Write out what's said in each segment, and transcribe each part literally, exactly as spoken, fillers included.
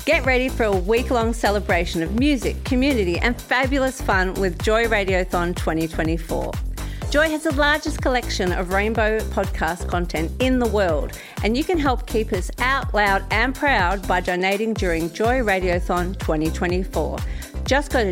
Get ready for a week-long celebration of music, community and fabulous fun with Joy Radiothon twenty twenty-four. Joy has the largest collection of rainbow podcast content in the world, and you can help keep us out loud and proud by donating during Joy Radiothon twenty twenty-four. Just go to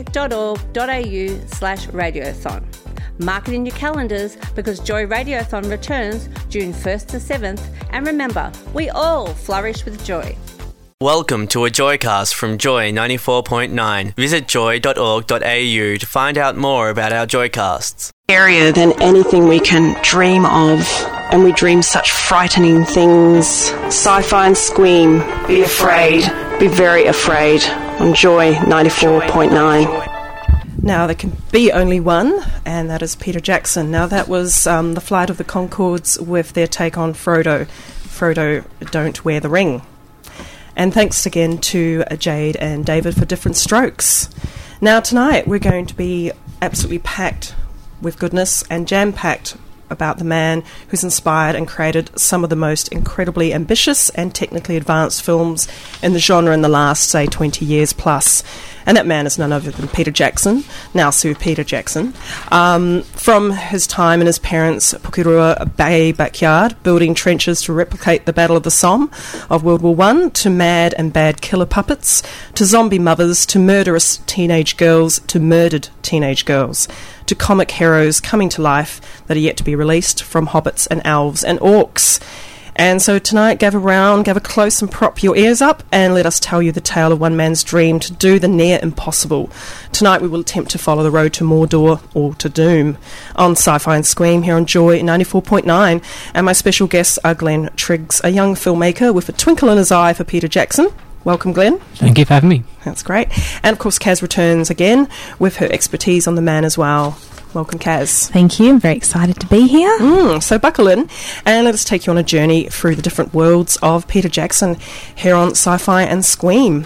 joy.org.au slash radiothon. Mark it in your calendars because Joy Radiothon returns June first to seventh, and remember, we all flourish with joy. Welcome to a Joycast from Joy ninety-four point nine. Visit joy dot org dot a u to find out more about our Joycasts. Scarier than anything we can dream of, and we dream such frightening things. Sci-fi and Scream. Be afraid. Be very afraid. On Joy ninety-four point nine. Now, there can be only one, and that is Peter Jackson. Now, that was um, the Flight of the Conchords with their take on Frodo. Frodo, Don't Wear the Ring. And thanks again to Jade and David for Different Strokes. Now, tonight we're going to be absolutely packed with goodness and jam-packed about the man who's inspired and created some of the most incredibly ambitious and technically advanced films in the genre in the last, say, twenty years plus. And that man is none other than Peter Jackson, now Sir Peter Jackson. Um, from his time in his parents' Pukirua Bay backyard, building trenches to replicate the Battle of the Somme of World War One, to mad and bad killer puppets, to zombie mothers, to murderous teenage girls, to murdered teenage girls, to comic heroes coming to life that are yet to be released, from hobbits and elves and orcs. And so tonight, gather round, gather close and prop your ears up, and let us tell you the tale of one man's dream to do the near impossible. Tonight we will attempt to follow the road to Mordor or to Doom on Sci-Fi and Scream here on Joy ninety-four point nine. And my special guests are Glenn Triggs, a young filmmaker with a twinkle in his eye for Peter Jackson. Welcome, Glenn. Thank you for having me. That's great. And of course, Kaz returns again with her expertise on the man as well. Welcome, Kaz. Thank you. I'm very excited to be here. Mm, so buckle in and let us take you on a journey through the different worlds of Peter Jackson here on Sci-Fi and Scream.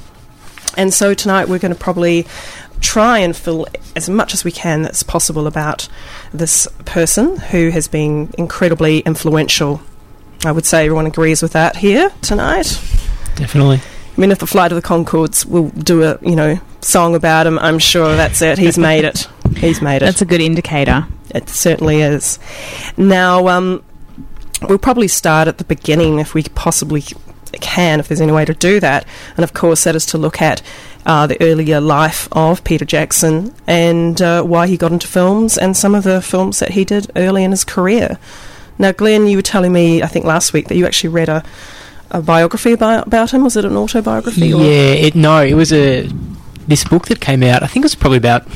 And so tonight we're going to probably try and fill as much as we can that's possible about this person who has been incredibly influential. I would say everyone agrees with that here tonight. Definitely. I mean, if the Flight of the Conchords will do a, you know, song about him, I'm sure that's it. He's made it. He's made it. That's a good indicator. It certainly is. Now, um, we'll probably start at the beginning if we possibly can, if there's any way to do that. And, of course, that is to look at uh, the earlier life of Peter Jackson and uh, why he got into films and some of the films that he did early in his career. Now, Glenn, you were telling me, I think last week, that you actually read a a biography about, about him. Was it an autobiography? Or? Yeah, it, no, it was a this book that came out, I think it was probably about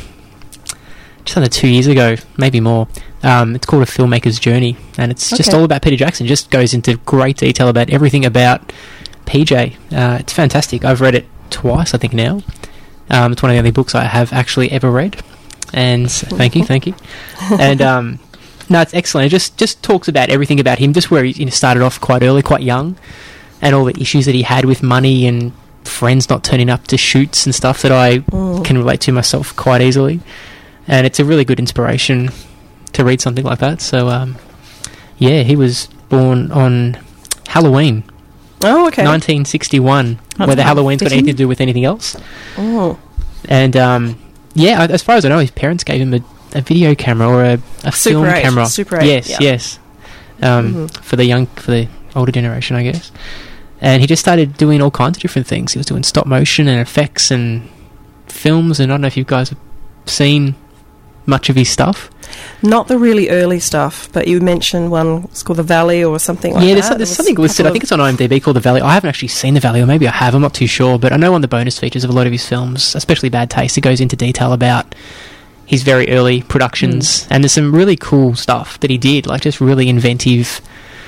just under two years ago, maybe more. Um, it's called A Filmmaker's Journey, and it's just okay. all about Peter Jackson. Just goes into great detail about everything about P J. Uh, it's fantastic. I've read it twice, I think, now. Um, it's one of the only books I have actually ever read, and thank you, thank you. And um, no, it's excellent. It just, just talks about everything about him, just where he you know, started off quite early, quite young, and all the issues that he had with money and friends not turning up to shoots and stuff that I mm. can relate to myself quite easily. And it's a really good inspiration to read something like that. So, um, yeah, he was born on Halloween. Oh, okay. nineteen sixty-one, That's whether Halloween's got fitting. anything to do with anything else. Oh. And, um, yeah, as far as I know, his parents gave him a, a video camera or a, a film Super eight. camera. Super eight, yes, yeah. yes. Um, mm-hmm. For the young, for the older generation, I guess. And he just started doing all kinds of different things. He was doing stop motion and effects and films, and I don't know if you guys have seen much of his stuff. Not the really early stuff, but you mentioned one, it's called The Valley or something like yeah, that. there's, there's something listed. I think it's on IMDb called The Valley. I haven't actually seen The Valley, or maybe I have, I'm not too sure, but I know on the bonus features of a lot of his films, especially Bad Taste, it goes into detail about his very early productions, mm. and there's some really cool stuff that he did, like just really inventive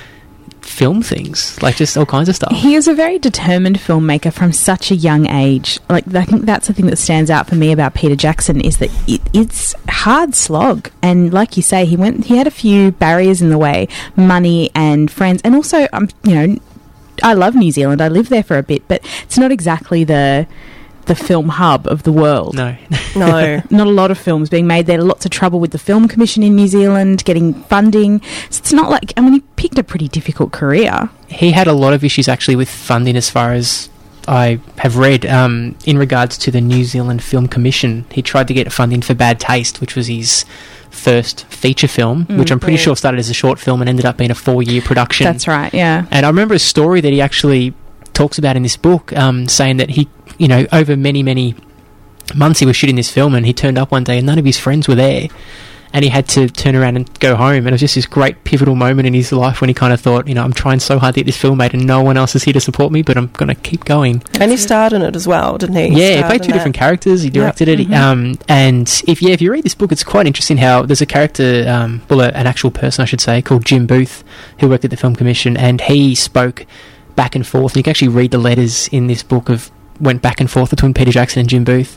film things, like just all kinds of stuff. He is a very determined filmmaker from such a young age. Like, I think that's the thing that stands out for me about Peter Jackson, is that it, it's hard slog. And like you say, he went, he had a few barriers in the way, money and friends, and also, um, you know, I love New Zealand. I lived there for a bit, but it's not exactly the the film hub of the world. No. No. Not a lot of films being made there. Lots of trouble with the Film Commission in New Zealand, getting funding. So it's not like, I mean, he picked a pretty difficult career. He had a lot of issues actually with funding as far as I have read um, in regards to the New Zealand Film Commission. He tried to get funding for Bad Taste, which was his first feature film, mm, which I'm pretty yeah. sure started as a short film and ended up being a four-year production. That's right, yeah. And I remember a story that he actually talks about in this book, um, saying that he, you know, over many, many months he was shooting this film, and he turned up one day and none of his friends were there. And he had to turn around and go home. And it was just this great pivotal moment in his life when he kind of thought, you know, I'm trying so hard to get this film made and no one else is here to support me, but I'm going to keep going. And he starred in it as well, didn't he? he yeah, he played two different that. characters. He directed yep. it. Mm-hmm. Um, and if yeah, if you read this book, it's quite interesting how there's a character, um, well, a, an actual person, I should say, called Jim Booth, who worked at the Film Commission, and he spoke back and forth. And you can actually read the letters in this book of went back and forth between Peter Jackson and Jim Booth.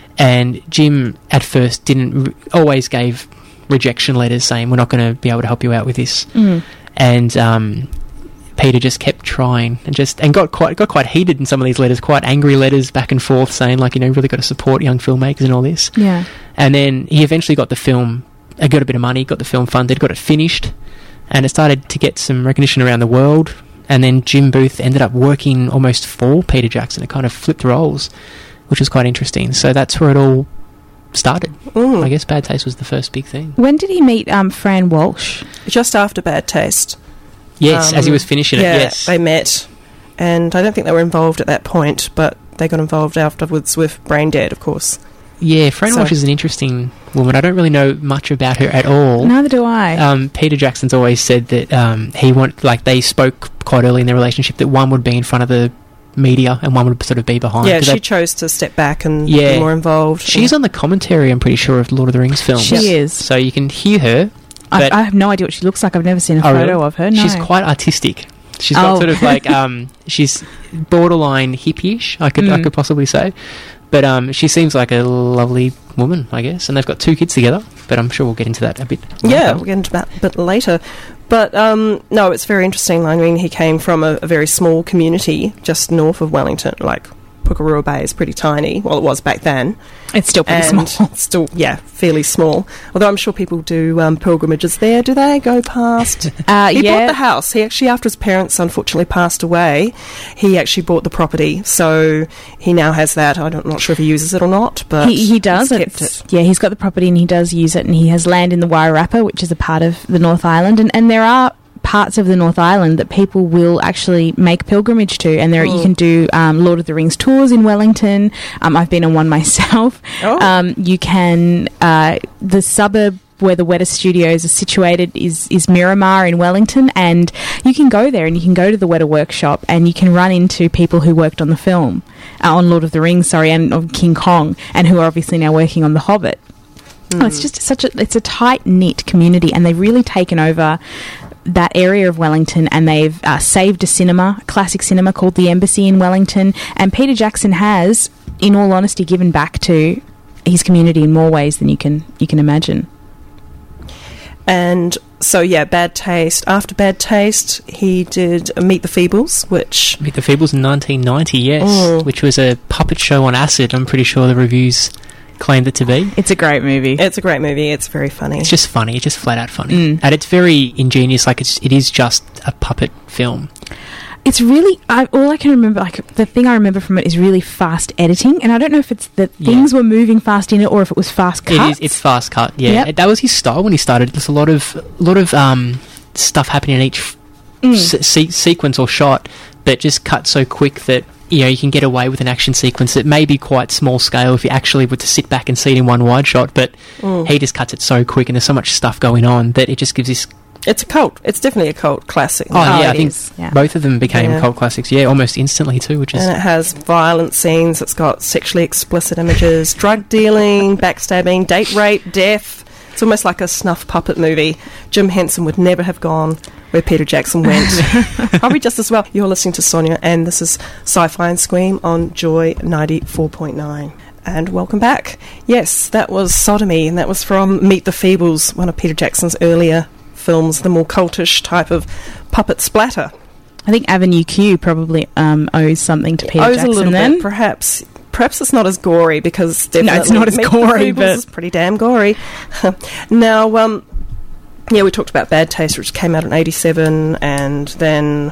And Jim, at first, didn't re- always gave rejection letters saying we're not going to be able to help you out with this, mm. and um, Peter just kept trying and just and got quite got quite heated in some of these letters, quite angry letters back and forth, saying like, you know, really got to support young filmmakers and all this. Yeah. And then he eventually got the film, uh, got a bit of money, got the film funded, got it finished, and it started to get some recognition around the world. And then Jim Booth ended up working almost for Peter Jackson. It kind of flipped roles, which was quite interesting. So that's where it all started. Mm. I guess Bad Taste was the first big thing. When did he meet um, Fran Walsh? Just after Bad Taste. Yes, um, as he was finishing yeah, it, yes. they met. And I don't think they were involved at that point, but they got involved afterwards with Brain Dead, of course. Yeah, Fran so. Walsh is an interesting woman. I don't really know much about her at all. Neither do I. Um, Peter Jackson's always said that um, he want like they spoke quite early in their relationship that one would be in front of the media and one would sort of be behind. Yeah, she chose to step back and yeah, be more involved. She's yeah. on the commentary, I'm pretty sure, of Lord of the Rings films. She yep. is. So you can hear her. I, I have no idea what she looks like. I've never seen a oh, photo really? of her. No. She's quite artistic. She's got oh. sort of like um, she's borderline hippie-ish, I could mm. I could possibly say. But um, she seems like a lovely woman, I guess. And they've got two kids together, but I'm sure we'll get into that a bit later. Yeah, we'll get into that a bit later. But, um, no, it's very interesting. I mean, he came from a, a very small community just north of Wellington. Like, Pukerua Bay is pretty tiny. Well, it was back then. It's still pretty and small. Still, yeah, fairly small. Although I'm sure people do um, pilgrimages there. Do they go past? Uh, he yeah. bought the house. He actually, after his parents unfortunately passed away, he actually bought the property. So he now has that. I'm not sure if he uses it or not, but he, he does. He's kept it. Yeah, he's got the property and he does use it, and he has land in the Wairarapa, which is a part of the North Island, and, and there are parts of the North Island that people will actually make pilgrimage to, and there mm. you can do um, Lord of the Rings tours in Wellington. Um, I've been on one myself. Oh. Um, you can uh, the suburb where the Weta Studios are situated is, is Miramar in Wellington, and you can go there and you can go to the Weta workshop and you can run into people who worked on the film, uh, on Lord of the Rings, sorry, and on King Kong, and who are obviously now working on The Hobbit. Mm. Oh, it's just such a it's a tight knit community, and they've really taken over that area of Wellington, and they've uh, saved a cinema, a classic cinema called the Embassy in Wellington. And Peter Jackson has, in all honesty, given back to his community in more ways than you can you can imagine. And so, yeah, Bad Taste. After Bad Taste, he did Meet the Feebles, which... Meet the Feebles in nineteen ninety, yes, mm. which was a puppet show on acid. I'm pretty sure the reviews claimed it to be. It's a great movie. It's a great movie. It's very funny. It's just funny. It's just flat out funny. Mm. And it's very ingenious. Like, it's, it is just a puppet film. It's really... I, all I can remember... like the thing I remember from it is really fast editing, and I don't know if it's that things yeah. were moving fast in it or if it was fast cut. It is. It's fast cut, yeah. Yep. That was his style when he started. There's a lot of, a lot of um, stuff happening in each mm. se- sequence or shot, but just cut so quick that, you know, you can get away with an action sequence that may be quite small scale if you actually were to sit back and see it in one wide shot, but mm. he just cuts it so quick and there's so much stuff going on that it just gives this... It's a cult. It's definitely a cult classic. Oh, oh yeah, I think yeah. both of them became yeah. cult classics, yeah, almost instantly too, which is... And it has violent scenes, it's got sexually explicit images, drug dealing, backstabbing, date rape, death. It's almost like a snuff puppet movie. Jim Henson would never have gone where Peter Jackson went. Probably just as well. You're listening to Sonia, and this is Sci-Fi and Scream on Joy ninety-four point nine. And welcome back. Yes, that was Sodomy, and that was from Meet the Feebles, one of Peter Jackson's earlier films, the more cultish type of puppet splatter. I think Avenue Q probably um, owes something to Peter owes Jackson a little then. bit, perhaps. Perhaps it's not as gory because definitely no, it's not as Meet gory, the Feebles but is pretty damn gory. Now, um, yeah, we talked about Bad Taste, which came out in eighty-seven, and then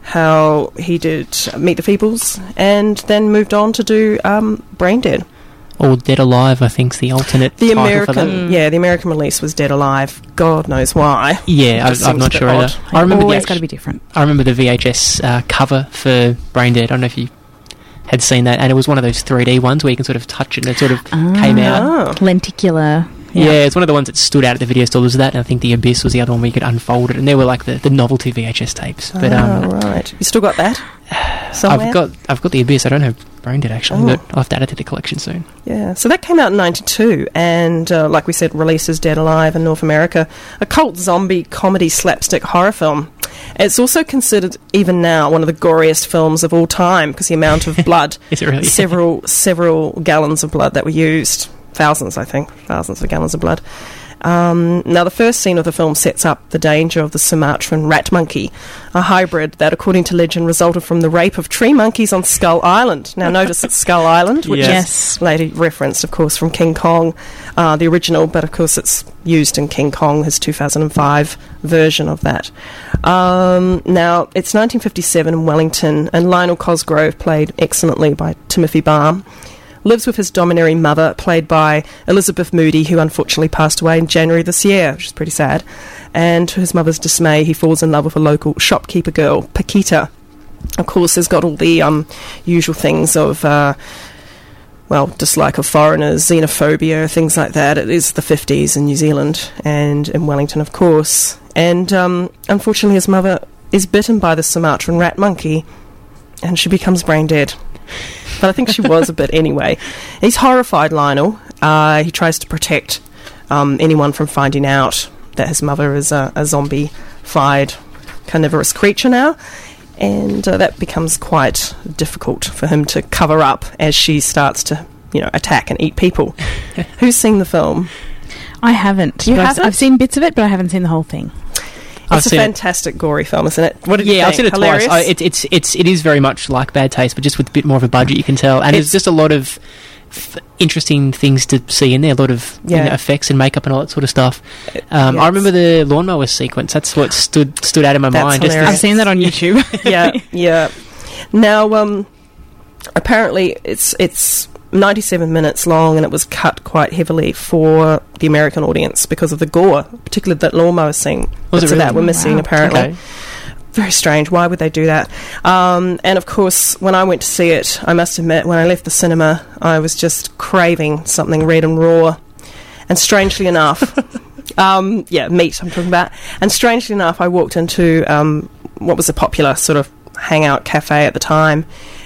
how he did Meet the Feebles and then moved on to do um, Brain Dead. Or Dead Alive, I think, is the alternate The title American, for that. yeah, the American release was Dead Alive. God knows why. Yeah, I, Just I'm seems not a bit sure odd. either. I remember Always the got to act- be different. I remember the V H S uh, cover for Brain Dead. I don't know if you had seen that, and it was one of those three D ones where you can sort of touch it and it sort of came out. Oh. Lenticular. Yeah. it's one of the ones that stood out at the video store. Was that? And I think the Abyss was the other one where you could unfold it, and they were like the, the novelty V H S tapes. But um, oh, right. You still got that? Somewhere? I've got I've got the Abyss. I don't have Brain Dead actually, Oh. but I'll have to add it to the collection soon. Yeah, so that came out in ninety-two, and uh, like we said, releases Dead Alive in North America, a cult zombie comedy slapstick horror film. It's also considered, even now, one of the goriest films of all time because the amount of blood, Is it really? several several gallons of blood that were used, thousands, I think, thousands of gallons of blood. Um, now, the first scene of the film sets up the danger of the Sumatran rat monkey, a hybrid that, according to legend, resulted from the rape of tree monkeys on Skull Island. Now, notice it's Skull Island, which Yes. is later referenced, of course, from King Kong, uh, the original, but of course it's used in King Kong, his two thousand five version of that. Um, now, it's nineteen fifty-seven in Wellington, and Lionel Cosgrove, played excellently by Timothy Balm, lives with his domineering mother, played by Elizabeth Moody, who unfortunately passed away in January this year, which is pretty sad. And to his mother's dismay, he falls in love with a local shopkeeper girl, Paquita. Of course, there's got all the um, usual things of, uh, well, dislike of foreigners, xenophobia, things like that. It is the fifties in New Zealand and in Wellington, of course. And um, unfortunately, his mother is bitten by the Sumatran rat monkey, and she becomes brain dead. But I think she was a bit anyway. He's horrified, Lionel. Uh, he tries to protect um, anyone from finding out that his mother is a, a zombie-fied carnivorous creature now. And uh, that becomes quite difficult for him to cover up as she starts to, you know, attack and eat people. Who's seen the film? I haven't. You But I've- haven't? I've seen bits of it, but I haven't seen the whole thing. I've It's a seen it. fantastic gory film, isn't it? What did you Yeah, think? I've seen it Hilarious? twice. I, it, it's it's it is very much like Bad Taste, but just with a bit more of a budget, you can tell. And It's- there's just a lot of f- interesting things to see in there. A lot of you Yeah. know, effects and makeup and all that sort of stuff. Um, yeah, I remember the lawnmower sequence. That's what stood stood out in my That's mind. Just hilarious. I've seen that on YouTube. yeah, yeah. Now, um, apparently, it's it's ninety-seven minutes long, and it was cut quite heavily for the American audience because of the gore, particularly that lawnmower scene. Was it Bits of that really? were missing, Wow. apparently. Okay. Very strange. Why would they do that? Um, and of course, when I went to see it, I must admit, when I left the cinema, I was just craving something red and raw. And strangely enough, um, yeah, meat I'm talking about. And strangely enough, I walked into um, what was a popular sort of hangout cafe at the time,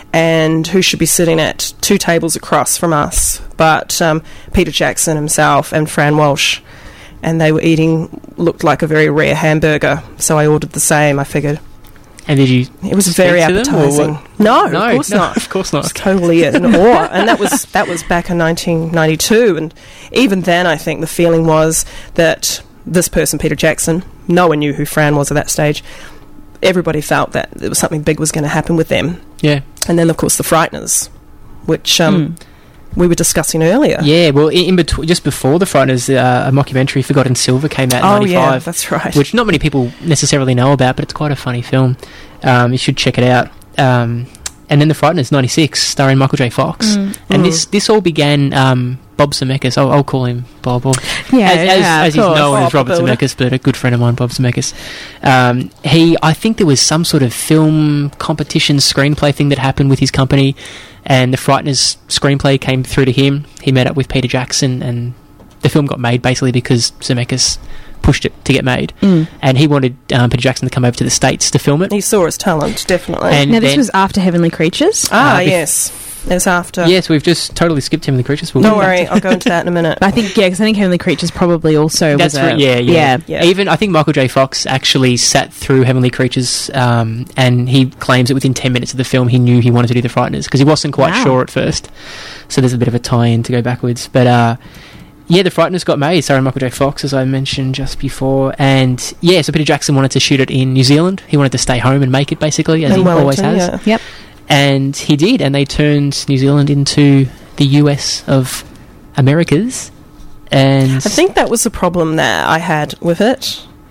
and who should be sitting at two tables across from us but um, Peter Jackson himself and Fran Walsh. And they were eating, looked like a very rare hamburger, so I ordered the same, I figured. And did you? It was speak very to them, or appetizing. what? No, No, of course no, not. of course not. I was totally in awe. And that was that was back in nineteen ninety-two. And even then, I think the feeling was that this person, Peter Jackson, no one knew who Fran was at that stage. Everybody felt that there was something big was going to happen with them. Yeah. And then, of course, the Frighteners, which um, we were discussing earlier. Yeah. Well, in, in between, just before the Frighteners, uh, a mockumentary, Forgotten Silver, came out in Oh, ninety-five. yeah, that's right. Which not many people necessarily know about, but it's quite a funny film. Um, you should check it out. Um, and then The Frighteners, ninety-six, starring Michael J. Fox. Mm. And Mm. this this all began... Um, Bob Zemeckis, I'll, I'll call him Bob. Or, Yeah, as as, yeah, as of he's course. known as Bob Robert the Builder. Zemeckis, but a good friend of mine, Bob Zemeckis. Um, he, I think there was some sort of film competition screenplay thing that happened with his company, and The Frighteners screenplay came through to him. He met up with Peter Jackson, and the film got made basically because Zemeckis pushed it to get made, Mm. and he wanted um, Peter Jackson to come over to the States to film it. He saw his talent, definitely. And Now, this then- was after Heavenly Creatures. ah, uh, bef- yes. It's after. Yes, we've just totally skipped him in the Creatures. We'll Don't get back worry, to- I'll go into that in a minute. But I think, yeah, because I think Heavenly Creatures probably also That's was a... right. Yeah, yeah, Yeah. Even I think Michael J. Fox actually sat through Heavenly Creatures, um, and he claims that within ten minutes of the film, he knew he wanted to do The Frighteners because he wasn't quite Wow. sure at first. So there's a bit of a tie-in to go backwards, but uh, yeah, The Frighteners got made. Starring Michael J. Fox, as I mentioned just before, and yeah, so Peter Jackson wanted to shoot it in New Zealand. He wanted to stay home and make it basically, as In he always Wellington, has. yeah. Yep. And he did, and they turned New Zealand into the U S of Americas. And I think that was the problem that I had with it.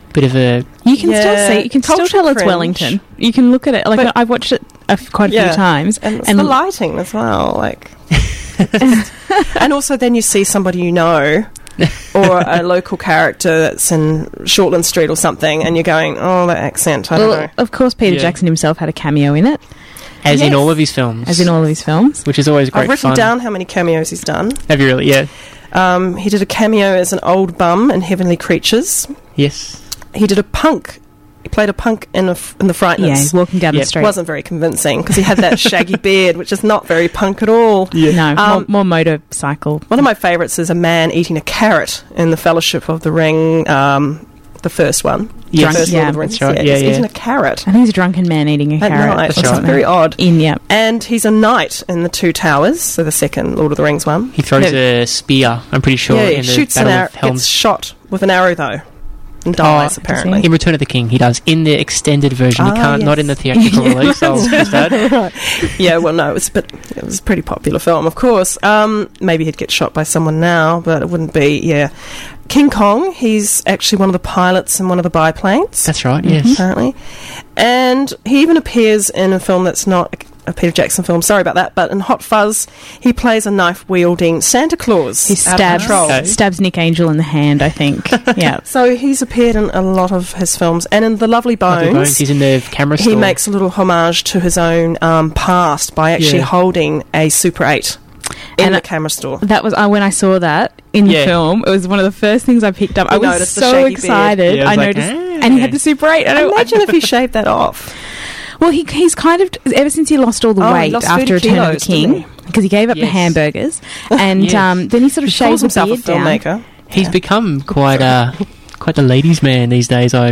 bit of a You can Yeah, still see. You can still cultural tell it's cringe. Wellington. You can look at it. Like But- I've watched it a f- quite a Yeah. few times, And it's and the lighting as well, like. And also, then you see somebody you know, or a local character that's in Shortland Street or something, and you're going, "Oh, that accent, I don't well, know." of course, Peter Yeah. Jackson himself had a cameo in it, as in Yes. all of his films, as in all of his films. which is always great I've written fun. down how many cameos he's done. Have you really? Yeah. Um, he did a cameo as an old bum in Heavenly Creatures. Yes. He did a punk. He played a punk in, a f- in The Yeah, Frighteners. he's walking down Yep. the street. Wasn't very convincing because he had that shaggy beard, which is not very punk at all. No, Um, more, more motorcycle. One of my favourites is a man eating a carrot in The Fellowship of the Ring, um, the first one. Yes. The first Yeah, Lord of the Rings. that's right. Yeah, Yeah, he's yeah. eating a carrot I think he's a drunken man eating a at carrot. night. That's It's right. very odd. In yeah, And he's a knight in The Two Towers, so the second Lord of the Rings one. He throws Yeah. a spear, I'm pretty sure, yeah, he in the shoots an Battle arrow, of Helm's. gets shot with an arrow though, and dies Oh, apparently. In Return of the King, he does. In the extended version, he Ah, can't, yes. not in the theatrical release, I'll just add. Right. Yeah, well, no, it was, but it was a pretty popular film, of course. Um, maybe he'd get shot by someone now, but it wouldn't be. Yeah, King Kong. He's actually one of the pilots in one of the biplanes. That's right, yes. Apparently, and he even appears in a film that's not a Peter Jackson film. Sorry about that, but in Hot Fuzz, he plays a knife wielding Santa Claus. he out of stabs control. Okay. stabs Nick Angel in the hand. I think. Yeah. So he's appeared in a lot of his films, and in The Lovely Bones. Lovely Bones, he's in the camera He store. makes a little homage to his own um, past by actually Yeah. holding a Super eight in And the I- camera store. That was uh, when I saw that in Yeah. the film. It was one of the first things I picked up. You I was noticed the so shaggy beard. excited. Yeah, I I, was like, noticed, "Ah." and he had the Super eight. I don't, Imagine if he shaved that off. well, he he's kind of ever since he lost all the Oh, he weight lost after thirty Return of kilos, the King, didn't because he gave up the Yes. hamburgers, and Yes. um, then he sort of He calls shaved the himself a beard down. filmmaker. He's become quite a quite a ladies' man these days. I,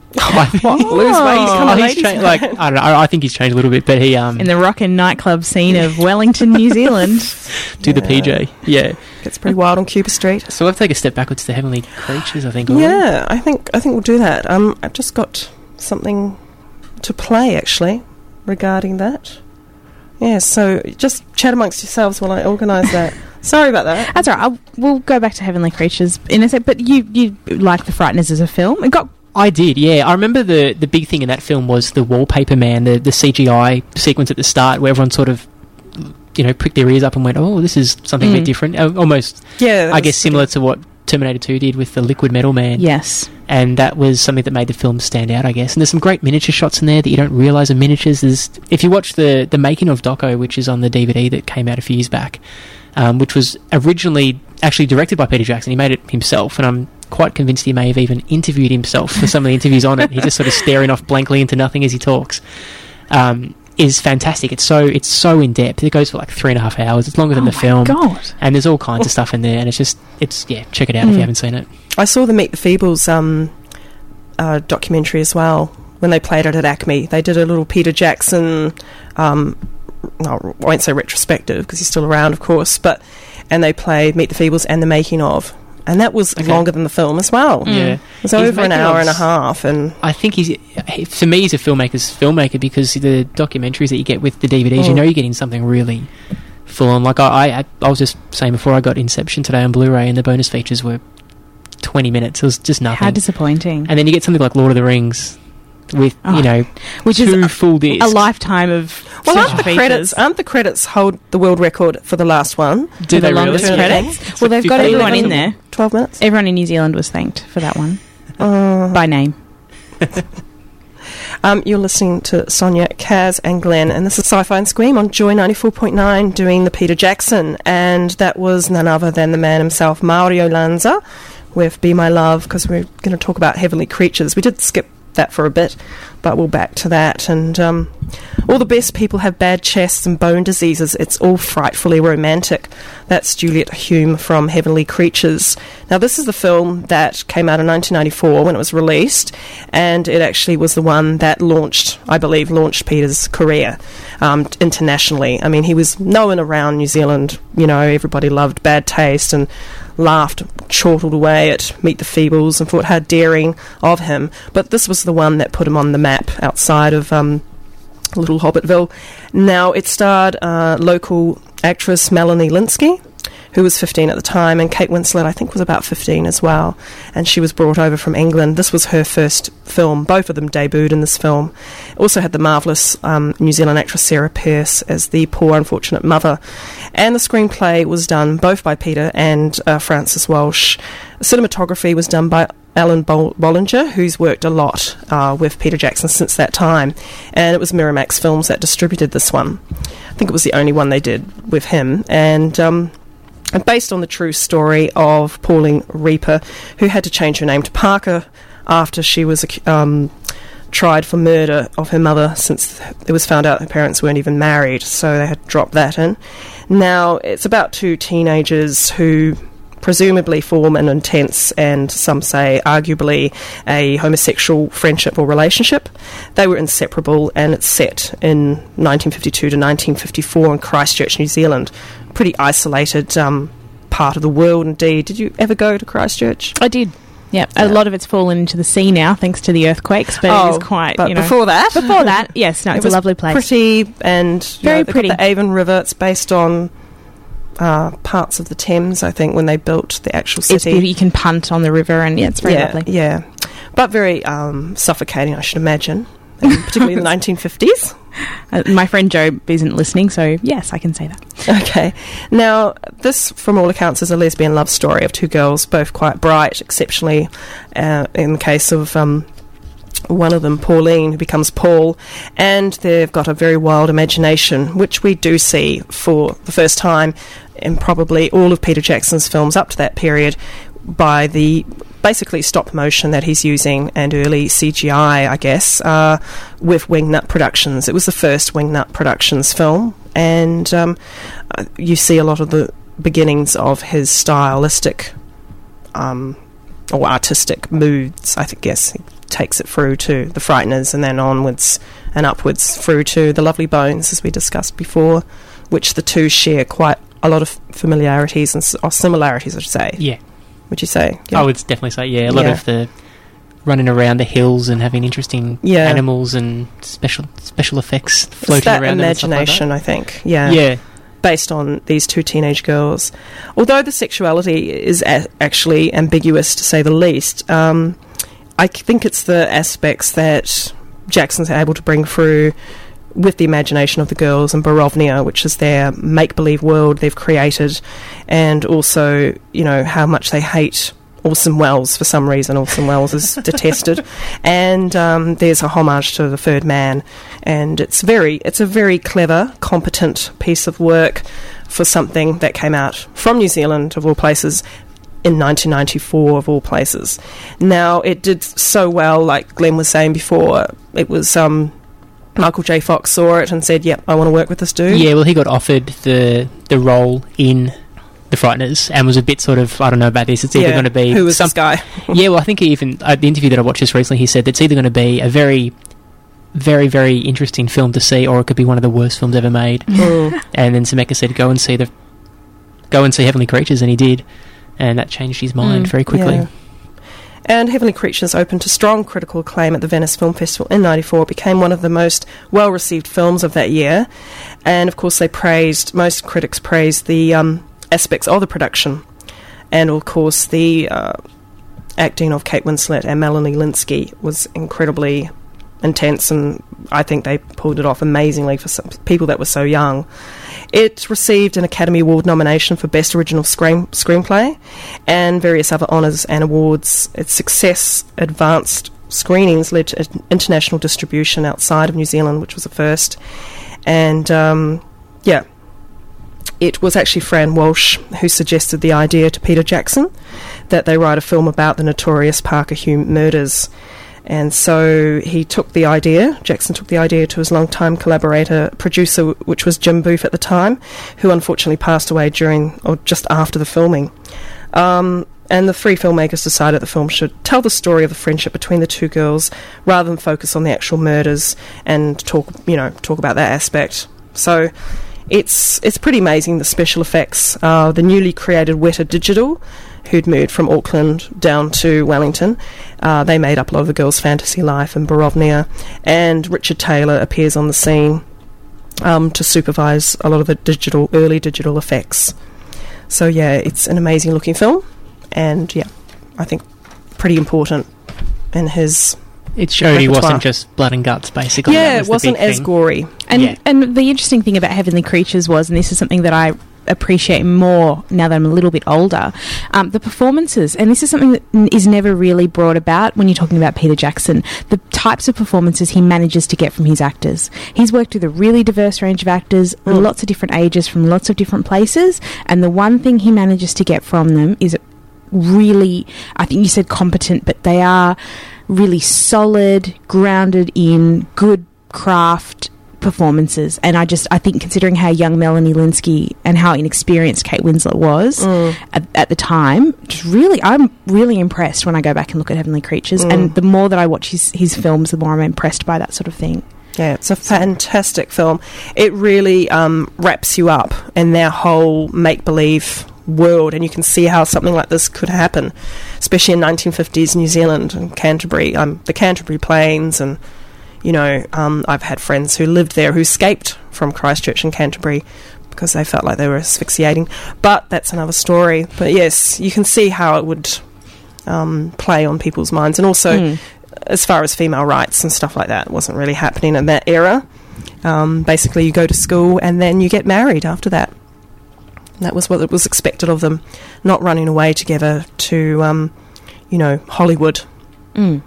I think. Lose weight, he's become Oh, a he's ladies' changed, man. like I don't know. I I think he's changed a little bit, but he um In the rock and nightclub scene of Wellington, New Zealand. do the P J. Yeah. Gets pretty wild on Cuba Street. So we'll take a step backwards to Heavenly Creatures. I think. will we? Yeah, I think I think we'll do that. Um, I've just got something to play actually regarding that. Yeah, so just chat amongst yourselves while I organise that. Sorry about that. That's all right. I'll, we'll go back to Heavenly Creatures in a sec. But you you like The Frighteners as a film? It got I did, yeah. I remember the, the big thing in that film was the wallpaper man, the, the C G I sequence at the start where everyone sort of, you know, pricked their ears up and went, oh, this is something a Mm. bit different. Uh, almost, Yeah, that I was guess, similar to what Terminator two did with the Liquid Metal Man. yes. And that was something that made the film stand out, I guess. And there's some great miniature shots in there that you don't realise are miniatures. There's, if you watch the, the making of Doco, which is on the D V D that came out a few years back, um, which was originally actually directed by Peter Jackson. He made it himself, and I'm quite convinced he may have even interviewed himself for some of the interviews on it. He's just sort of staring off blankly into nothing as he talks. Um, is fantastic. It's so it's so in depth. It goes for like three and a half hours. It's longer than Oh the my film, God. and there's all kinds of stuff in there. And it's just it's yeah, check it out if Mm. you haven't seen it. I saw the Meet the Feebles um, uh, documentary as well when they played it at Acme. They did a little Peter Jackson, um, no, I won't say retrospective because he's still around, of course, but and they played Meet the Feebles and the making of, and that was Okay. longer than the film as well. Mm. Yeah, It was His over an making hour of's- and a half, and I think he's he- for me he's a filmmaker's filmmaker because the documentaries that you get with the D V Ds, you Mm. know, you're getting something really full on. Like I, I, I was just saying before, I got Inception today on Blu-ray, and the bonus features were twenty minutes. It was just nothing. How disappointing. And then you get something like Lord of the Rings with Oh, you know Which two is a, full discs. a lifetime of well, special aren't the features. credits? Aren't the credits hold the world record for the last one? Do the they really? longest Yeah. credits. Well, they've got fifteen everyone in minutes. there. Twelve minutes. Everyone in New Zealand was thanked for that one Uh, by name. Um, you're listening to Sonia, Kaz and Glenn, and this is Sci-Fi and Scream on Joy ninety-four point nine doing the Peter Jackson, and that was none other than the man himself, Mario Lanza, with Be My Love, because we're going to talk about Heavenly Creatures. We did skip that for a bit, but we'll back to that. And um, all the best people have bad chests and bone diseases. It's all frightfully romantic. That's Juliet Hume from Heavenly Creatures. Now, this is the film that came out in nineteen ninety-four when it was released, and it actually was the one that launched, I believe, launched Peter's career um, internationally. I mean, he was known around New Zealand. You know, everybody loved Bad Taste and laughed, chortled away at Meet the Feebles and thought how daring of him. But this was the one that put him on the map outside of um, Little Hobbitville. Now, it starred uh, local actress Melanie Linsky. who was fifteen at the time, and Kate Winslet, I think, was about fifteen as well, and she was brought over from England. This was her first film. Both of them debuted in this film. It also had the marvellous um, New Zealand actress Sarah Pearce as the poor, unfortunate mother. And the screenplay was done both by Peter and uh, Francis Walsh. Cinematography was done by Alan Bol- Bollinger, who's worked a lot uh, with Peter Jackson since that time, and it was Miramax Films that distributed this one. I think it was the only one they did with him, and um, and based on the true story of Pauline Reaper, who had to change her name to Parker after she was um, tried for murder of her mother, since it was found out her parents weren't even married, so they had to drop that in. Now, it's about two teenagers who presumably form an intense and, some say, arguably a homosexual friendship or relationship. They were inseparable, and it's set in nineteen fifty-two to nineteen fifty-four in Christchurch, New Zealand. Pretty isolated um, part of the world indeed. Did you ever go to Christchurch? I did. Yeah, Yeah. a lot of it's fallen into the sea now, thanks to the earthquakes. But Oh, it is quite. but you know, before that? before that, yes, no, It it's a was lovely place. Pretty and you Very know, they've pretty. got the Avon River. It's based on uh, parts of the Thames, I think, when they built the actual It's city. beautiful. You can punt on the river, and yeah, it's very yeah, lovely. yeah, but very um, suffocating, I should imagine, and particularly in the nineteen fifties. Uh, my friend Joe isn't listening, so yes, I can say that. Okay. Now, this, from all accounts, is a lesbian love story of two girls, both quite bright, exceptionally, uh, in the case of um, one of them, Pauline, who becomes Paul, and they've got a very wild imagination, which we do see for the first time in probably all of Peter Jackson's films up to that period, by the basically stop motion that he's using and early C G I, I guess, uh, with Wingnut Productions. It was the first Wingnut Productions film, and um, uh, you see a lot of the beginnings of his stylistic um, or artistic moods, I think, yes. He takes it through to The Frighteners, and then onwards and upwards through to The Lovely Bones, as we discussed before, which the two share quite a lot of familiarities and s- or similarities, I should say. Yeah. Would you say? I would definitely say, yeah, a lot Yeah. of the running around the hills and having interesting Yeah. animals and special special effects It's floating that around them and stuff like imagination, I think. Yeah. that. Yeah, Based on these two teenage girls. Although the sexuality is a- actually ambiguous, to say the least, um, I c- think it's the aspects that Jackson's able to bring through with the imagination of the girls and Barovnia, which is their make-believe world they've created, and also, you know, how much they hate Orson Welles for some reason. Orson Welles is detested, and um, there's a homage to The Third Man, and it's very, it's a very clever, competent piece of work for something that came out from New Zealand, of all places, in nineteen ninety-four, of all places. Now, it did so well, like Glenn was saying before. It was um, Michael J. Fox saw it and said, yep, I want to work with this dude. yeah. Well, he got offered the the role in The Frighteners and was a bit sort of, I don't know about this. It's either Yeah. going to be Who was some this guy? yeah. Well, I think he even uh, the interview that I watched just recently, he said it's either going to be a very, very, very interesting film to see, or it could be one of the worst films ever made. Mm. And then Zemeckis said, "Go and see the, go and see Heavenly Creatures," and he did, and that changed his mind Mm, very quickly. Yeah. And Heavenly Creatures opened to strong critical acclaim at the Venice Film Festival in ninety-four. It became one of the most well-received films of that year. And, of course, they praised, most critics praised the um, aspects of the production. And, of course, the uh, acting of Kate Winslet and Melanie Linsky was incredibly intense, and I think they pulled it off amazingly for some people that were so young. It received an Academy Award nomination for Best Original Screen- Screenplay and various other honours and awards. Its success advanced screenings led to international distribution outside of New Zealand, which was a first. And, um, yeah, it was actually Fran Walsh who suggested the idea to Peter Jackson that they write a film about the notorious Parker Hume murders. And so he took the idea, Jackson took the idea to his longtime collaborator, producer, which was Jim Booth at the time, who unfortunately passed away during or just after the filming. Um, and the three filmmakers decided the film should tell the story of the friendship between the two girls rather than focus on the actual murders and talk, you know, talk about that aspect. So it's it's pretty amazing, the special effects. Uh, the newly created Weta Digital, who'd moved from Auckland down to Wellington. Uh, they made up a lot of the girls' fantasy life in Barovnia, and Richard Taylor appears on the scene um, to supervise a lot of the digital, early digital effects. So yeah, it's an amazing looking film, and yeah, I think pretty important in his. It showed he repertoire. wasn't just blood and guts, basically. Yeah, That it was the wasn't big as thing. gory. And Yeah. and the interesting thing about Heavenly Creatures was, and this is something that I appreciate more now that I'm a little bit older, um, the performances, and this is something that n- is never really brought about when you're talking about Peter Jackson, the types of performances he manages to get from his actors. He's worked with a really diverse range of actors, Mm. lots of different ages from lots of different places, and the one thing he manages to get from them is really, I think you said competent, but they are really solid, grounded in good craft performances. And I just, I think considering how young Melanie Linsky and how inexperienced Kate Winslet was Mm. at, at the time, just really, I'm really impressed when I go back and look at Heavenly Creatures. Mm. And the more that I watch his, his films, the more I'm impressed by that sort of thing. Yeah, it's a fantastic film. It really um, wraps you up in their whole make-believe world, and you can see how something like this could happen, especially in nineteen fifties New Zealand and Canterbury, um, the Canterbury Plains, and you know, um, I've had friends who lived there who escaped from Christchurch and Canterbury because they felt like they were asphyxiating. But that's another story. But yes, you can see how it would um, play on people's minds, and also. Mm. As far as female rights and stuff like that, wasn't really happening in that era. Um, basically, you go to school and then you get married after that. And that was what was expected of them, not running away together to, um, you know, Hollywood. Mm.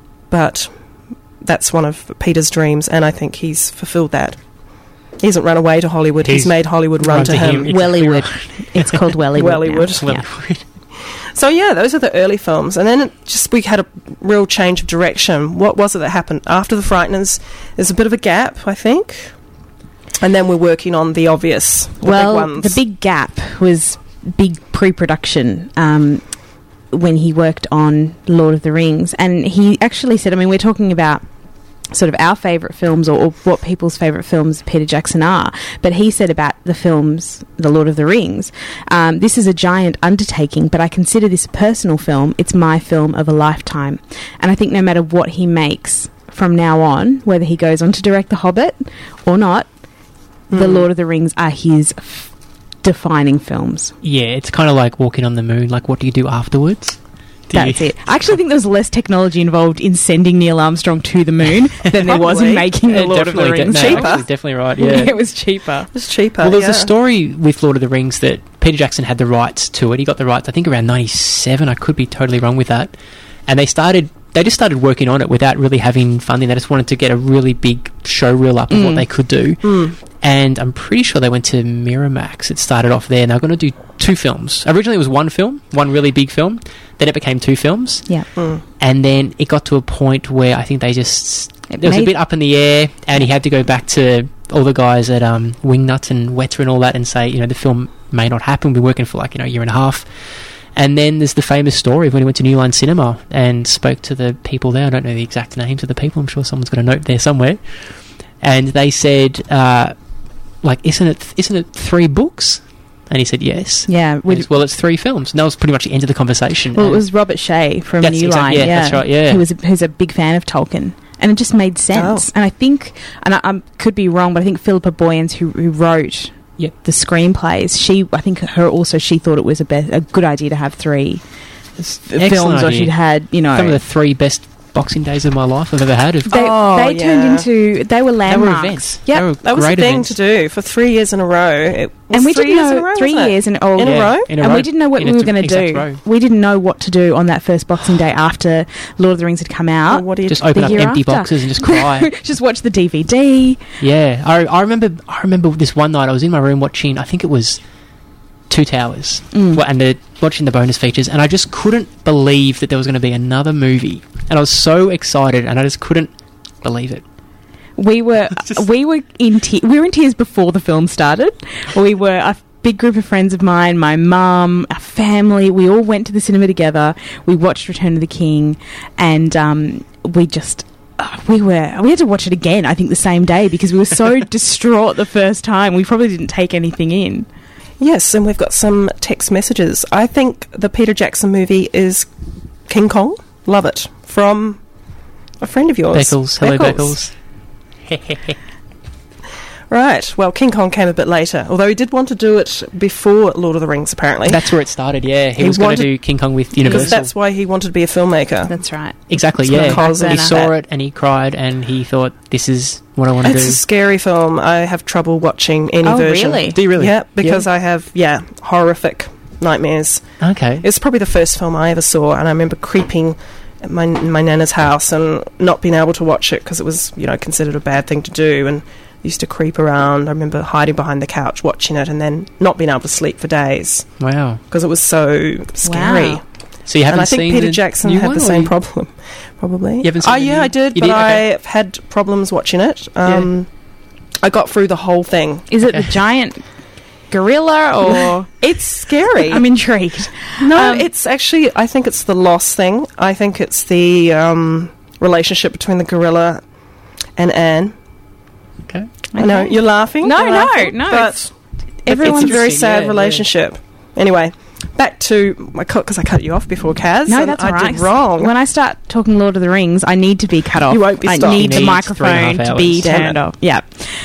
But that's one of Peter's dreams, and I think he's fulfilled that. He hasn't run away to Hollywood. He's, He's made Hollywood run, run to to him. him. Exactly Wellywood. right. It's called Wellywood. Wellywood. now. Yeah. Well, So yeah, those are the early films, and then it just we had a real change of direction. What was it that happened after The Frighteners? There's a bit of a gap, I think, and then we're working on the obvious, the well, big ones. the big gap was big pre-production um, when he worked on Lord of the Rings, and he actually said, I mean, we're talking about sort of our favourite films or, or what people's favourite films Peter Jackson are, but he said about the films The Lord of the Rings, um, this is a giant undertaking, but I consider this a personal film. It's my film of a lifetime. And I think no matter what he makes from now on, whether he goes on to direct The Hobbit or not, The Mm. Lord of the Rings are his f- defining films. yeah, it's kind of like walking on the moon. Like, what do you do afterwards? Do That's you- it. I actually think there was less technology involved in sending Neil Armstrong to the moon than there was in Probably. making The Yeah, Lord of the definitely, de- Rings. no, Cheaper. actually, definitely right. Yeah, Yeah. it was cheaper. It's cheaper. Well, there's yeah. a story with Lord of the Rings that Peter Jackson had the rights to it. He got the rights, I think, around ninety-seven. I could be totally wrong with that. And they started, they just started working on it without really having funding. They just wanted to get a really big show reel up of Mm. what they could do. Mm. And I'm pretty sure they went to Miramax. It started off there, and they were going to do two films. Originally, it was one film, one really big film. Then it became two films. Yeah. Mm. And then it got to a point where I think they just... It It was a made- bit up in the air, and he had to go back to all the guys at um, Wingnut and Weta and all that and say, you know, the film may not happen. We've been working for like, you know, a year and a half. And then there's the famous story of when he went to New Line Cinema and spoke to the people there. I don't know the exact names of the people. I'm sure someone's got a note there somewhere. And they said, uh, like, isn't it isn't it three books? And he said, yes. Yeah. And We, it's, well, it's three films. And that was pretty much the end of the conversation. well, it And- was Robert Shea from That's New exact- Line. yeah, that's right, yeah. Who was a, who's a big fan of Tolkien. And it just made sense. Oh. And I think, and I, I could be wrong, but I think Philippa Boyens, who, who wrote Yep. the screenplays, she, I think her also, she thought it was a, be- a good idea to have three s- Excellent films, or idea. she'd had, you know. some of the three best Boxing Days of my life I've ever had. Of, they Oh, they yeah. turned into, they were they were landmarks. events. Yep. They were That was the great thing events. to do for three years in a row. It was And we three didn't years in a know row, three wasn't it? years in, oh, In a Yeah, row? in a and row. we didn't know what In we a were going to exact do. row. We didn't know what to do on that first Boxing Day after Lord of the Rings had come out. Well, what do you Just the open up year empty after. boxes and just cry. Just watch the D V D. Yeah, I, I remember. I remember this one night I was in my room watching. I think it was Two Towers, Mm. Well, and the, watching the bonus features, and I just couldn't believe that there was going to be another movie, and I was so excited, and I just couldn't believe it. We were Just- we were in te- we were in tears before the film started. We were a big group of friends of mine, my mum, our family. We all went to the cinema together. We watched Return of the King, and um, we just. uh, We were. We had to watch it again. I think the same day because we were so distraught the first time. We probably didn't take anything in. Yes, and we've got some text messages. I think the Peter Jackson movie is King Kong. Love it. From a friend of yours. Beckles, hello Beckles. Right. Well, King Kong came a bit later, although he did want to do it before Lord of the Rings, apparently. That's where it started, yeah. He, He was going wanted- to do King Kong with because Universal. that's why he wanted to be a filmmaker. That's right. Exactly, It's yeah. because of He that. saw it and he cried and he thought, this is what I want to It's do. a scary film. I have trouble watching any Oh, version. really? Do you really? Yeah, because I have, yeah, horrific nightmares. Okay. It's probably the first film I ever saw, and I remember creeping at my my nana's house and not being able to watch it because it was, you know, considered a bad thing to do, and used to creep around. I remember hiding behind the couch watching it and then not being able to sleep for days Wow. because it was so scary. Wow. So you haven't And I think seen Peter the Jackson new had one, the or same you- problem, probably. You haven't seen Oh, the yeah, new- I did, You but did? Okay. I've had problems watching it. Um, I got through the whole thing. Is it the giant gorilla or? It's scary. I'm intrigued. No, Um, it's actually, I think it's the loss thing. I think it's the um, relationship between the gorilla and Anne. Okay. I know, you're laughing. No, you're no, laughing, no, But it's- everyone's everyone's a very interesting, sad yeah, yeah. relationship. Anyway, back to my because I cut you off before, Kaz. No, and that's I all right. did wrong. When I start talking Lord of the Rings, I need to be cut off. You won't be I stopped. need He the needs three and a microphone half to be hours. Damn turned it. off. Yeah.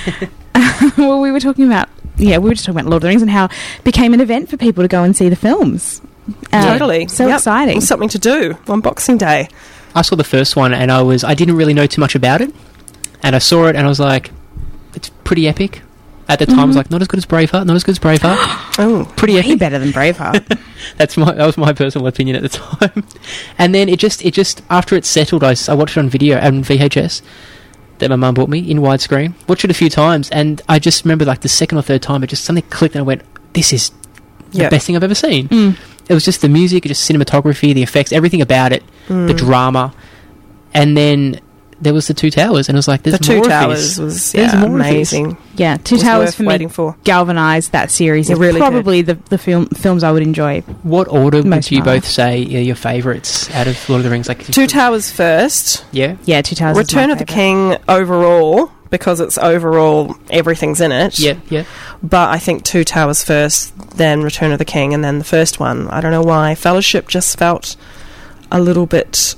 Well, we were talking about yeah, we were just talking about Lord of the Rings and how it became an event for people to go and see the films. Uh, Totally. so Yep. exciting. It was something to do on Boxing Day. I saw the first one and I was I didn't really know too much about it, and I saw it and I was like, it's pretty epic. At the time, Mm-hmm. I was like, not as good as Braveheart, not as good as Braveheart. Oh, Pretty Way epic. better than Braveheart. That's my that was my personal opinion at the time. And then it just it just after it settled, I, s- I watched it on video and V H S that my mum bought me in widescreen. Watched it a few times, and I just remember like the second or third time, it just something clicked, and I went, "This is the yeah. best thing I've ever seen." Mm. It was just the music, just cinematography, the effects, everything about it, Mm. the drama, and then there was the Two Towers, and it was like, The "There's Two more Towers of this. was There's yeah, more of this." amazing. Yeah, Two Was Towers worth for me waiting for. galvanised that series. It It's really probably the the film films I would enjoy. What order Most would you of my both say are your favourites out of Lord of the Rings? Like Two Towers first. yeah. Yeah, Two Towers. is my Return of the favourite. King overall, because it's overall, everything's in it. Yeah, yeah. But I think Two Towers first, then Return of the King, and then the first one. I don't know why. Fellowship just felt a little bit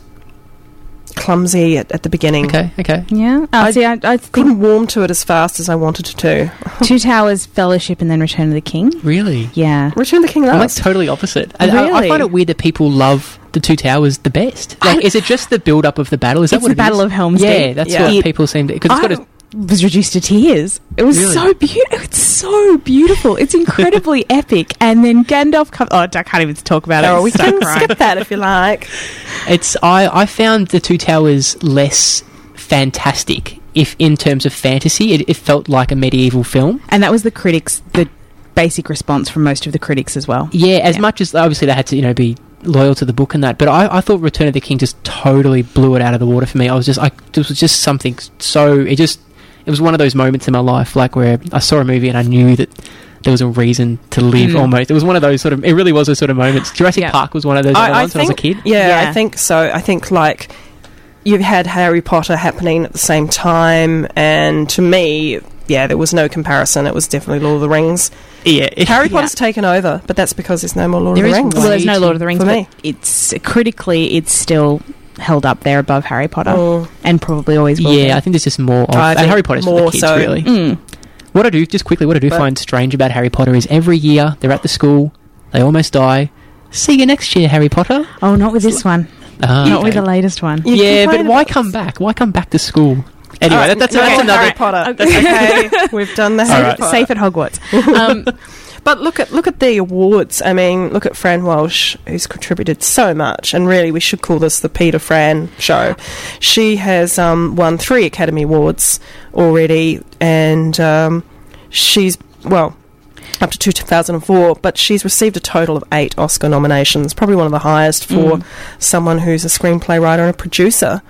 clumsy at, at the beginning. Okay, okay. Yeah, uh, I see, I, I think Couldn't warm to it as fast as I wanted to. Two Towers, Fellowship, and then Return of the King. Really? Yeah. Return of the King I'm like last. totally opposite. I, I, I Really? find it weird that people love the Two Towers the best. Like, is it just the build up of the battle? Is that It's what the it Battle is? of Helm's Yeah, Deep. that's Yeah. what It- people seem to. Because it's I got a. was reduced to tears. It was Really? so beautiful. It's so beautiful. It's incredibly epic. And then Gandalf comes. Oh, I can't even talk about it. Oh, I'm we so can crying. skip that if you like. It's I. I found the Two Towers less fantastic. If in terms of fantasy, it, it felt like a medieval film. And that was the critics. The basic response from most of the critics as well. Yeah, as Yeah. much as obviously they had to, you know, be loyal to the book and that, but I, I thought Return of the King just totally blew it out of the water for me. I was just, I it was just something so. It just, it was one of those moments in my life, like where I saw a movie and I knew that there was a reason to live. Mm. Almost, it was one of those sort of. It really was those sort of moments. Jurassic Yeah. Park was one of those other ones when I was a kid. Yeah, Yeah. I think so. I think like you had Harry Potter happening at the same time, and to me, yeah, there was no comparison. It was definitely Lord of the Rings. Yeah, Harry Yeah. Potter's taken over, but that's because there's no more Lord There of the is Rings. one. Well, there's no Way Lord of the Rings, for but me. it's critically, it's still held up there above Harry Potter, Oh. and probably always will. yeah. I think there's just more of I and think Harry Potter's for more the kids, so. really. be. Mm. What I do, just quickly, what I do But- find strange about Harry Potter is every year they're at the school, they almost die. See you next year, Harry Potter. Oh, not with this one. Ah, Not okay. with the latest one. You Yeah, but complain why about- come back? Why come back to school? Anyway, Alright, that, that's, no that's more another. Harry Potter. Okay. Okay, we've done the All Harry right. Potter. Safe at Hogwarts. Um, But look at look at the awards. I mean, look at Fran Walsh, who's contributed so much, and really we should call this the Peter Fran show. She has um, won three Academy Awards already, and um, she's well up to two thousand four, but she's received a total of eight Oscar nominations, probably one of the highest for Mm. someone who's a screenplay writer and a producer.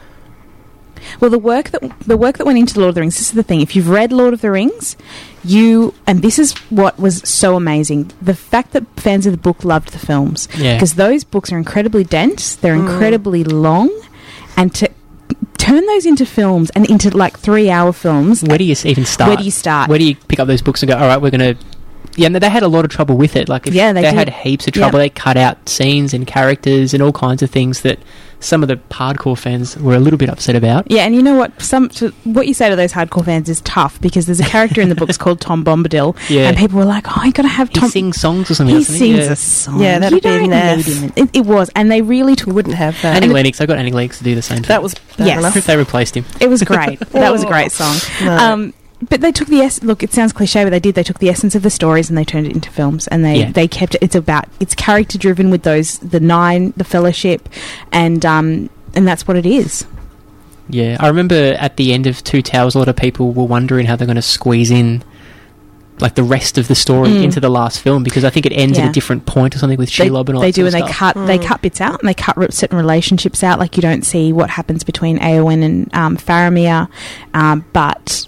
Well, the work that the work that went into Lord of the Rings. This is the thing. If you've read Lord of the Rings, you and this is what was so amazing: the fact that fans of the book loved the films, Yeah. because those books are incredibly dense, they're Mm. incredibly long, and to turn those into films and into like three-hour films. Where do you s- even start? Where do you start? Where do you pick up those books and go, all right, we're going to... Yeah, and they had a lot of trouble with it. Like, if Yeah, they they did. had heaps of trouble. Yeah. They cut out scenes and characters and all kinds of things that some of the hardcore fans were a little bit upset about. Yeah, and you know what? Some to, what you say to those hardcore fans is tough, because there's a character in the books called Tom Bombadil, Yeah. and people were like, "Oh, you got to have He Tom." sings songs or something. He doesn't sings Yeah. a song. Yeah, that'd you be don't naff. need him. It, it was, and they really took. You wouldn't have that. Annie And- Lennox. I got Annie Lennox to do the same thing. That was bad Yes. enough. If they replaced him. It was great. That was a great song. No. Um, but they took the es- look. It sounds cliche, but they did. They took the essence of the stories and they turned it into films. And they, Yeah. they kept it. It's about it's character driven with those the nine, the Fellowship, and um and that's what it is. Yeah, I remember at the end of Two Towers, a lot of people were wondering how they're going to squeeze in like the rest of the story Mm. into the last film, because I think it ends Yeah. at a different point or something with They, Shelob and all they that do, and sort they of stuff. cut they cut bits out, and they cut re- certain relationships out. Like you don't see what happens between Eowyn and um, Faramir, um, but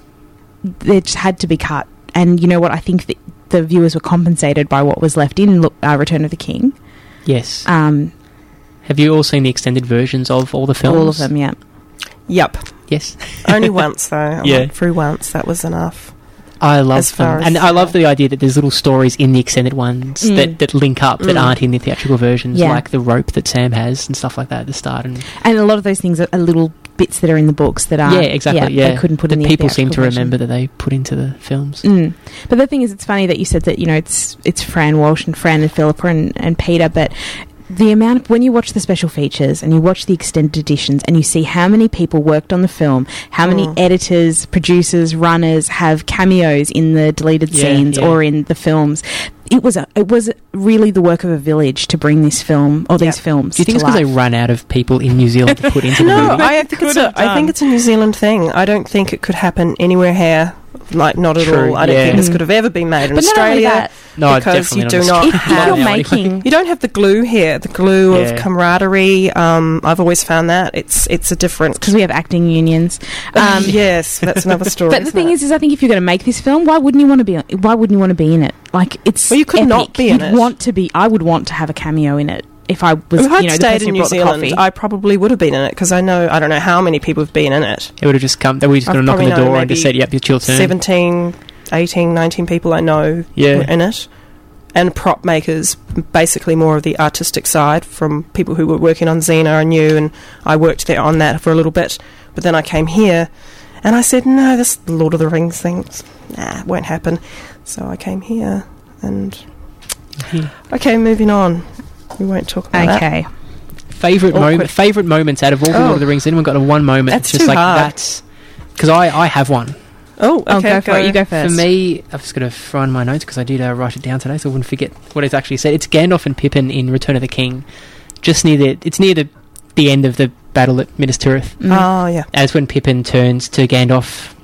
it just had to be cut. And you know what? I think that the viewers were compensated by what was left in uh, Return of the King. Yes. Um, Have you all seen the extended versions of all the films? all of them, yeah. Yep. Yes. Only once, though. I Yeah. went through once. That was enough. I love As far them. as- And I love the idea that there's little stories in the extended ones Mm. that, that link up that Mm. aren't in the theatrical versions, Yeah. like the rope that Sam has and stuff like that at the start. And And a lot of those things are, are little bits that are in the books that are yeah, exactly. Yeah, they couldn't put that in the people seem to theatrical version. remember that they put into the films. Mm. But the thing is, it's funny that you said that, you know, it's it's Fran Walsh and Fran and Philippa and, and Peter, but the amount of, when you watch the special features and you watch the extended editions and you see how many people worked on the film, how many Mm. editors, producers, runners have cameos in the deleted Yeah, scenes yeah. or in the films, it was a, it was really the work of a village to bring this film or these Yeah. films. Do you think to it's because they life. run out of people in New Zealand to put into the No, movie? I think it's a. I think it's a New Zealand thing. I don't think it could happen anywhere here. Like not at True, all. I don't yeah. think this Mm. could have ever been made in But not only Australia. that, No, because definitely you not do in not Australia. if, if have- you're Now, anyway. making You don't have the glue here. The glue Yeah. of camaraderie. Um, I've always found that it's it's a different. because we have acting unions. Um, yes, that's another story. But the isn't thing it? is, is I think if you're going to make this film, why wouldn't you want to be? Why wouldn't you want to be in it? Like it's. Well, you could epic. not be in You'd it. Want to be? I would want to have a cameo in it if I was. if I'd you know, the stayed person in who New brought the Zealand, coffee. I probably would have been in it because I know I don't know how many people have been in it. It would have just come. They were just I've going to knock on the probably known door and just maybe said, "Yep, it's your turn." seventeen, eighteen, nineteen people I know Yeah. were in it. And prop makers, basically more of the artistic side from people who were working on Xena I knew, and I worked there on that for a little bit. But then I came here and I said, no, this Lord of the Rings thing, nah, it won't happen. So I came here and... Yeah. Okay, moving on. We won't talk about that. okay. Favorite Awkward. moment. Favorite moments out of all the Oh. Lord of the Rings. Anyone got a one moment? That's just too like hard. that's because I I have one. Oh, okay, Oh, go for it. You go For first. me, I've just got to find my notes because I did uh, write it down today, so I wouldn't forget what it's actually said. It's Gandalf and Pippin in Return of the King, just near the. It's near the the end of the battle at Minas Tirith. Mm. Oh, yeah. As when Pippin turns to Gandalf,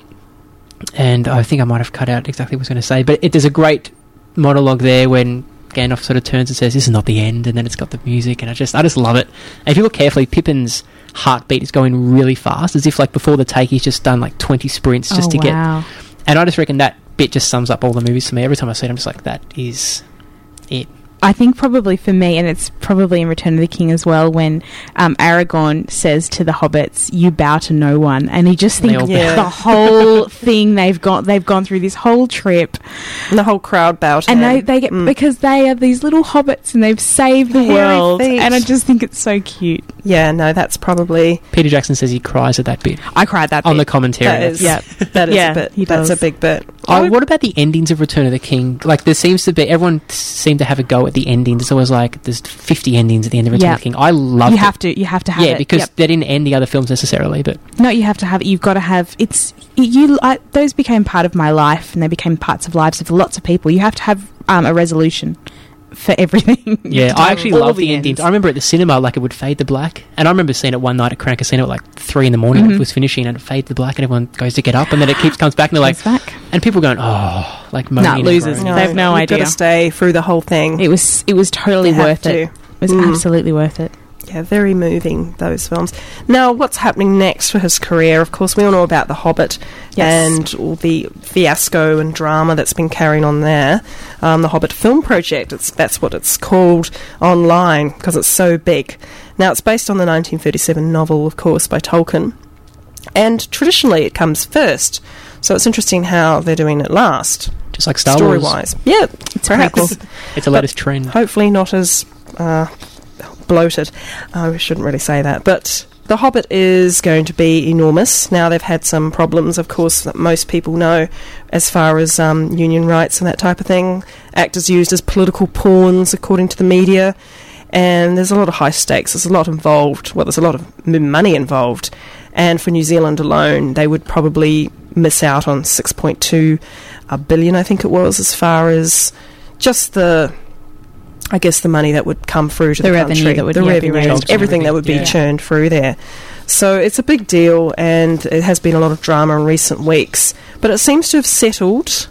and I think I might have cut out exactly what I was going to say, but it, there's a great monologue there when Gandalf sort of turns and says, "This is not the end," and then it's got the music, and I just I just love it. And if you look carefully, Pippin's heartbeat is going really fast, as if like before the take he's just done like twenty sprints just oh, to get. wow. And I just reckon that bit just sums up all the movies for me. Every time I see it, I'm just like, that is it. I think probably for me, and it's probably in Return of the King as well, when um, Aragorn says to the hobbits, "You bow to no one," and you just They think all bow. Yeah. the whole thing they've got, they've gone through this whole trip, And the whole crowd bowed to and him. they they get Mm. because they are these little hobbits and they've saved the Hairy world, feet. and I just think it's so cute. Yeah, no, that's probably... Peter Jackson says he cries at that bit I cried that on the bit. commentary. That is, Yeah. that is Yeah, a bit. he That's does. a big bit. Oh, what about the endings of Return of the King? Like, there seems to be everyone seemed to have a go at the endings. It's always like there's fifty endings at the end of Return Yeah. of the King. I love You it. have to, you have to have yeah, it. because Yep. they didn't end the other films necessarily, but No, you have to have it. You've got to have it's you. I, those became part of my life, and they became parts of lives of lots of people. You have to have um, a resolution for everything. yeah, I actually All love the the endings. ends. I remember at the cinema, like it would fade to black, and I remember seeing it one night at Crown Casino at like three in the morning. Mhm. It was finishing, and it faded to black, and everyone goes to get up, and then it keeps comes back, and they're like, Comes back. and people going, oh, like moaning. Nah, and losers. groaning. They have no you've idea. got to stay through the whole thing. It was it was totally You have worth to. it. It was Mm. absolutely worth it. Yeah, very moving, those films. Now, what's happening next for his career? Of course, we all know about The Hobbit Yes. and all the fiasco and drama that's been carrying on there. Um, the Hobbit Film Project, it's, that's what it's called online because it's so big. Now, it's based on the nineteen thirty-seven novel, of course, by Tolkien. And traditionally, it comes first. So it's interesting how they're doing it last, Just like Star Wars. story-wise. Yeah, It's pretty perhaps. cool. It's the latest trend. Hopefully not as uh, bloated. I shouldn't really say that, but The Hobbit is going to be enormous. Now, they've had some problems, of course, that most people know as far as um, union rights and that type of thing. Actors used as political pawns, according to the media. And there's a lot of high stakes. There's a lot involved. Well, there's a lot of m- money involved. And for New Zealand alone, they would probably miss out on six point two uh, billion, I think it was, as far as just the... I guess the money that would come through to the, The country, revenue that would, the yeah, revenue, be raised. everything that would be Yeah. churned through there. So it's a big deal, and it has been a lot of drama in recent weeks. But it seems to have settled,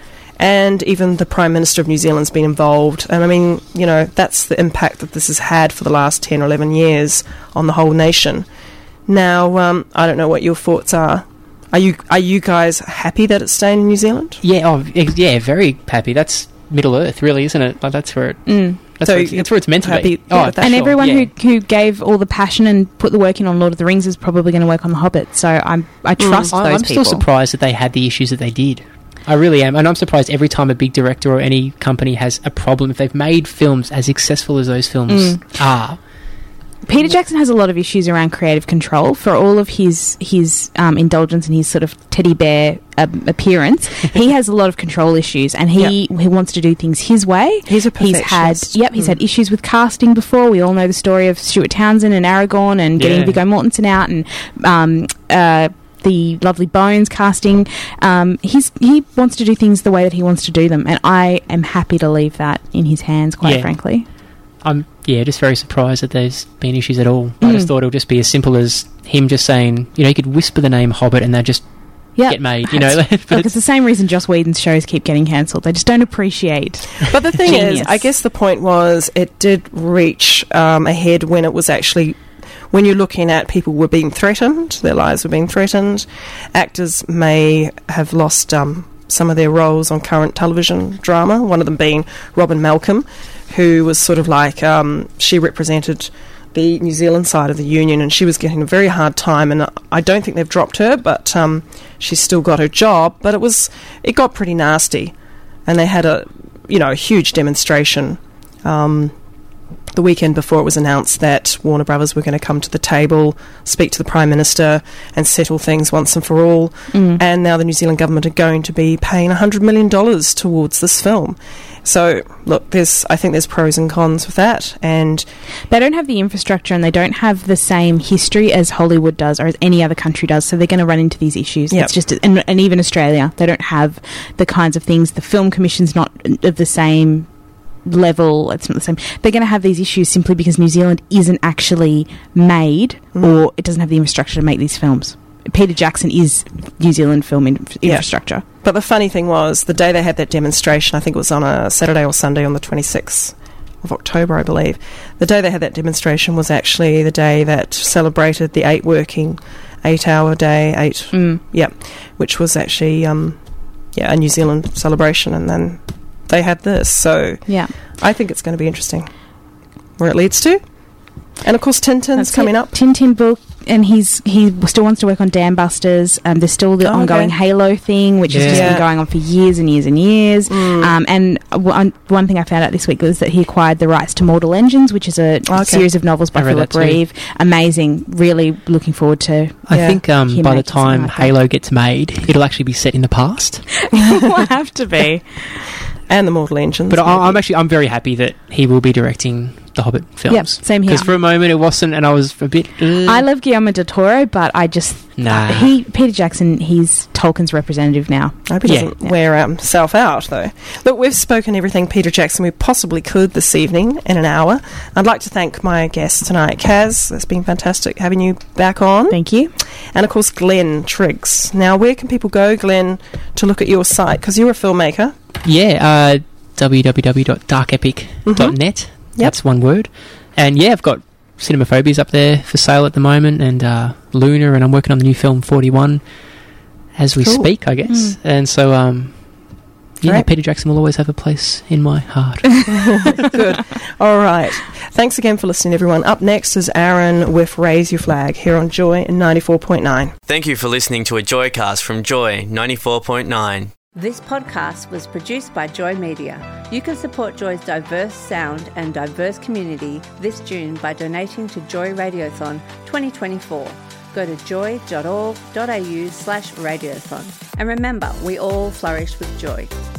and even the Prime Minister of New Zealand's been involved. And I mean, you know, that's the impact that this has had for the last ten or eleven years on the whole nation. Now, um, I don't know what your thoughts are. Are you are you guys happy that it's staying in New Zealand? Yeah, oh, ex- yeah, very happy. That's Middle Earth, really, isn't it? Like, that's where it, Mm. that's, So where it's, that's where it's meant to happy- be. yeah, Oh, that- And sure, everyone yeah. who who gave all the passion and put the work in on Lord of the Rings is probably going to work on The Hobbit. So I'm I trust I- those I'm people. still surprised that they had the issues that they did. I really am, and I'm surprised every time a big director or any company has a problem, if they've made films as successful as those films Mm. are. Peter Jackson has a lot of issues around creative control. For all of his his um, indulgence and his sort of teddy bear um, appearance, he has a lot of control issues, and he he wants to do things his way. He's a He's had perfectionist. yep, he's Mm. had issues with casting before. We all know the story of Stuart Townsend and Aragorn and getting Yeah. Viggo Mortensen out and um, uh, the Lovely Bones casting. Um, he's he wants to do things the way that he wants to do them, and I am happy to leave that in his hands. Quite Yeah. frankly, I'm yeah, just very surprised that there's been issues at all. I just Mm. thought it would just be as simple as him just saying, you know, he could whisper the name Hobbit and they'd just yeah. get made, you know. But Look, it's it's, the same reason Joss Whedon's shows keep getting cancelled. They just don't appreciate. But the thing is, Genius. I guess the point was it did reach um, ahead when it was actually, when you're looking at people were being threatened, their lives were being threatened. Actors may have lost um, some of their roles on current television drama, one of them being Robin Malcolm, who was sort of like, um, she represented the New Zealand side of the union, and she was getting a very hard time, and I don't think they've dropped her, but um, she's still got her job. But it was, it got pretty nasty, and they had a, you know, a huge demonstration um, the weekend before it was announced that Warner Brothers were going to come to the table, speak to the Prime Minister, and settle things once and for all. Mm. And now the New Zealand government are going to be paying one hundred million dollars towards this film. So, look, there's, I think there's pros and cons with that, and They don't have the infrastructure and they don't have the same history as Hollywood does or as any other country does, so they're going to run into these issues. Yep. It's just, and, and even Australia, they don't have the kinds of things. The film commission's not of the same level. It's not the same. They're going to have these issues simply because New Zealand isn't actually made, Mm. or it doesn't have the infrastructure to make these films. Peter Jackson is New Zealand film in- Yeah. infrastructure. But the funny thing was, the day they had that demonstration, I think it was on a Saturday or Sunday on the twenty-sixth of October, I believe. The day they had that demonstration was actually the day that celebrated the eight working, eight-hour day, eight, Mm. yeah, which was actually, um, yeah, a New Zealand celebration, and then they had this. So Yeah. I think it's going to be interesting where it leads to. And of course, Tintin's That's coming it. up. Tintin book, and he's he still wants to work on Dam Busters. Um, there's still the Oh, ongoing okay. Halo thing, which has just Yeah. been going on for years and years and years. Mm. Um, and one, one thing I found out this week was that he acquired the rights to Mortal Engines, which is a Okay. series of novels by I read Philip that too. Reeve. Amazing. Really looking forward to. I Yeah. think um, Him by the making something time like that. Halo gets made, it'll actually be set in the past. Will have to be. And the Mortal Engines. But I, maybe. I'm actually I'm very happy that he will be directing the Hobbit films. Yep, same here. Because for a moment it wasn't, and I was a bit. Uh, I love Guillermo del Toro, but I just Nah. he Peter Jackson. He's Tolkien's representative now. I hope he Yeah. doesn't wear himself out, though. Look, we've spoken everything Peter Jackson we possibly could this evening in an hour. I'd like to thank my guest tonight, Kaz. It's been fantastic having you back on. Thank you. And, of course, Glenn Triggs. Now, where can people go, Glenn, to look at your site? Because you're a filmmaker. Yeah, uh, w w w dot dark epic dot net. Yep. That's one word. And yeah, I've got Cinemaphobias up there for sale at the moment, and uh, Luna, and I'm working on the new film forty-one as we Cool. speak, I guess. Mm. And so, um, yeah, Great. Peter Jackson will always have a place in my heart. Good. All right. Thanks again for listening, everyone. Up next is Aaron with Raise Your Flag here on Joy ninety-four point nine. Thank you for listening to a Joycast from Joy ninety-four point nine. This podcast was produced by Joy Media. You can support Joy's diverse sound and diverse community this June by donating to Joy Radiothon twenty twenty-four. Go to joy.org.au slash radiothon. And remember, we all flourish with joy.